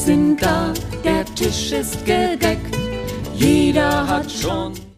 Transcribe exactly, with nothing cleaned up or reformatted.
sind da, der Tisch ist gedeckt. Jeder hat schon